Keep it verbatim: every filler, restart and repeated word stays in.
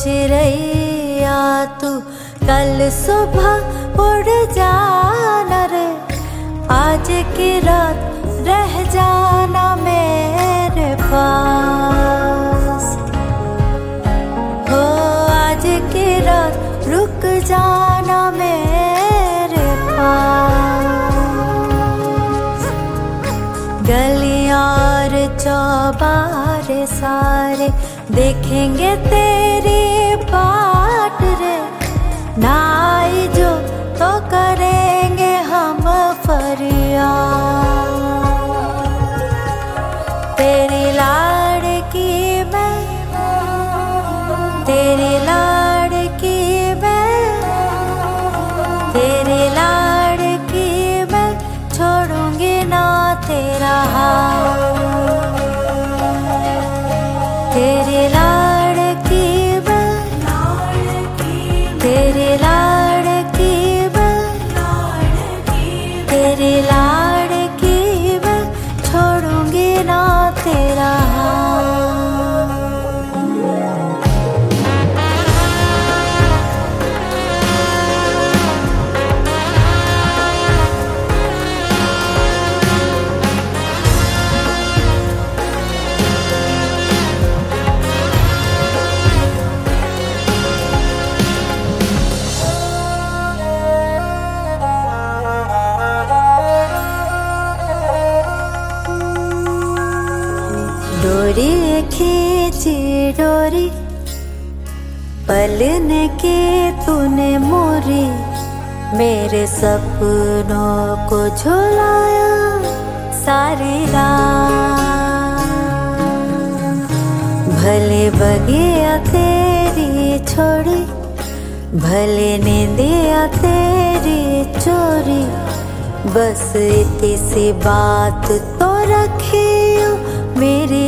चिड़ैया तू कल सुबह उड़ जाना रे, आज की रात रह जाना मेरे पास। हो आज की रात रुक जाना मेरे पास। गलियां और चौबारे सारे देखेंगे तेरी बाट रे, ना आई जो तो करेंगे हम फरियाद। तेरी लाड़की मैं, तेरी लाड़की मैं, तेरी लाड़की मैं, छोड़ूंगी ना तेरा हाथ। तेरी लाड़की मैं, तेरी लाड़की मैं, तेरी लाड़की मैं, छोड़ूंगी ना तेरा हाथ। डोरी खींची डोरी पलने की तूने मोरी, मेरे सपनों को झुलाया सारी रात। भले बगिया तेरी छोड़ी, भले नींदिया तेरी चोरी, बस इतनी सी बात तो रखियो मेरी